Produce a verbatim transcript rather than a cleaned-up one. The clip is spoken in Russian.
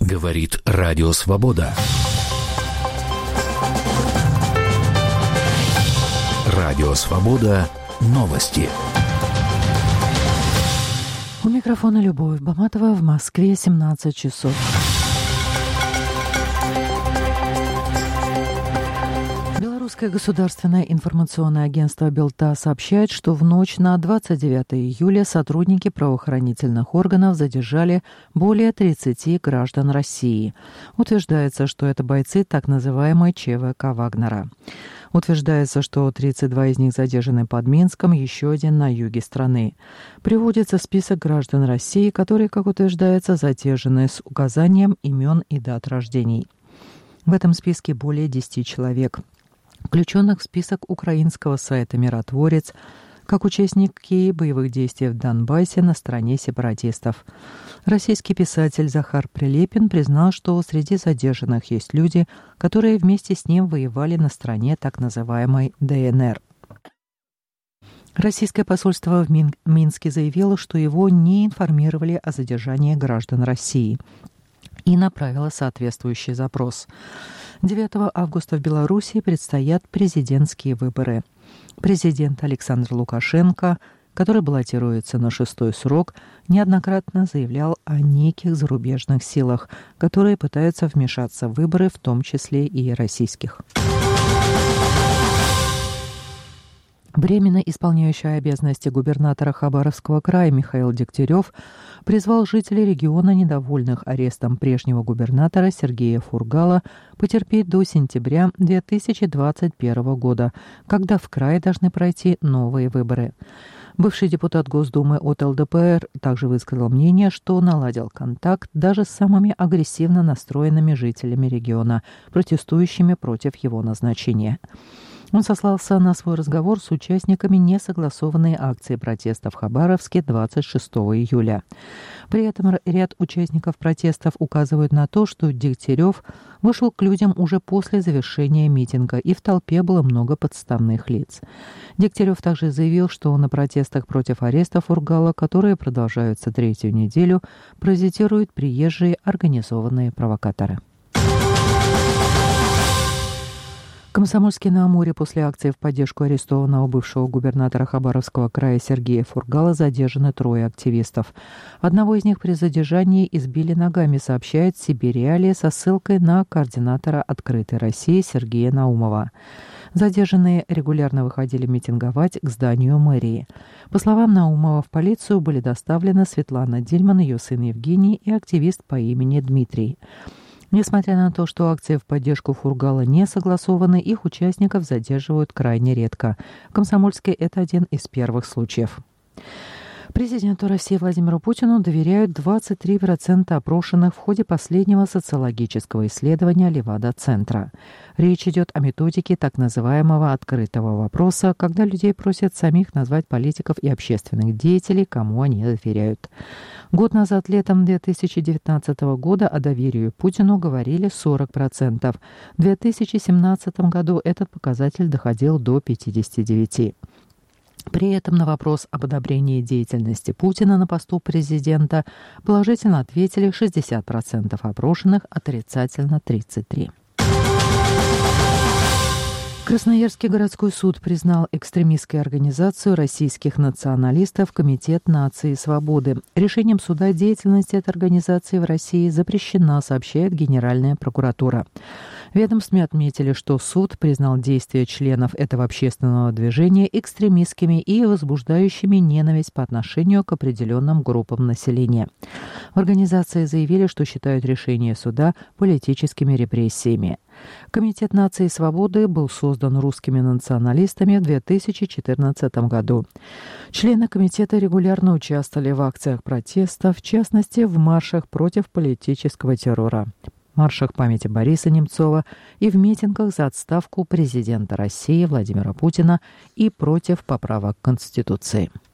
Говорит Радио Свобода. Радио Свобода. Новости. У микрофона Любовь Баматова. В Москве семнадцать часов. Белорусское государственное информационное агентство «Белта» сообщает, что в ночь на двадцать девятое июля сотрудники правоохранительных органов задержали более тридцати граждан России. Утверждается, что это бойцы так называемой ЧВК «Вагнера». Утверждается, что тридцать два из них задержаны под Минском, еще один на юге страны. Приводится список граждан России, которые, как утверждается, задержаны с указанием имен и дат рождений. В этом списке более десяти человек, включенных в список украинского сайта «Миротворец», как участники боевых действий в Донбассе на стороне сепаратистов. Российский писатель Захар Прилепин признал, что среди задержанных есть люди, которые вместе с ним воевали на стороне так называемой ДНР. Российское посольство в Мин- Минске заявило, что его не информировали о задержании граждан России и направило соответствующий запрос. девятого августа в Беларуси предстоят президентские выборы. Президент Александр Лукашенко, который баллотируется на шестой срок, неоднократно заявлял о неких зарубежных силах, которые пытаются вмешаться в выборы, в том числе и российских. Временно исполняющий обязанности губернатора Хабаровского края Михаил Дегтярев призвал жителей региона, недовольных арестом прежнего губернатора Сергея Фургала, потерпеть до сентября две тысячи двадцать первого года, когда в крае должны пройти новые выборы. Бывший депутат Госдумы от эл дэ пэ эр также высказал мнение, что наладил контакт даже с самыми агрессивно настроенными жителями региона, протестующими против его назначения. Он сослался на свой разговор с участниками несогласованной акции протеста в Хабаровске двадцать шестого июля. При этом ряд участников протестов указывают на то, что Дегтярев вышел к людям уже после завершения митинга, и в толпе было много подставных лиц. Дегтярев также заявил, что на протестах против ареста Фургала, которые продолжаются третью неделю, паразитируют приезжие организованные провокаторы. В Комсомольске-на-Амуре после акции в поддержку арестованного бывшего губернатора Хабаровского края Сергея Фургала задержаны трое активистов. Одного из них при задержании избили ногами, сообщает Сибирь-Реалии со ссылкой на координатора «Открытой России» Сергея Наумова. Задержанные регулярно выходили митинговать к зданию мэрии. По словам Наумова, в полицию были доставлены Светлана Дильман, ее сын Евгений и активист по имени Дмитрий. Несмотря на то, что акции в поддержку Фургала не согласованы, их участников задерживают крайне редко. В Комсомольске это один из первых случаев. Президенту России Владимиру Путину доверяют двадцать три процента опрошенных в ходе последнего социологического исследования Левада-центра. Речь идет о методике так называемого открытого вопроса, когда людей просят самих назвать политиков и общественных деятелей, кому они доверяют. Год назад, летом две тысячи девятнадцатого года, о доверии Путину говорили сорок процентов. В две тысячи семнадцатом году этот показатель доходил до пятьдесят девять процентов. При этом на вопрос об одобрении деятельности Путина на посту президента положительно ответили шестьдесят процентов опрошенных, отрицательно тридцать три процента. Красноярский городской суд признал экстремистской организацию российских националистов Комитет нации и свободы. Решением суда деятельность этой организации в России запрещена, сообщает Генеральная прокуратура. В ведомстве отметили, что суд признал действия членов этого общественного движения экстремистскими и возбуждающими ненависть по отношению к определенным группам населения. В организации заявили, что считают решение суда политическими репрессиями. Комитет нации и свободы был создан русскими националистами в две тысячи четырнадцатом году. Члены комитета регулярно участвовали в акциях протеста, в частности, в маршах против политического террора, маршах памяти Бориса Немцова и в митингах за отставку президента России Владимира Путина и против поправок к Конституции.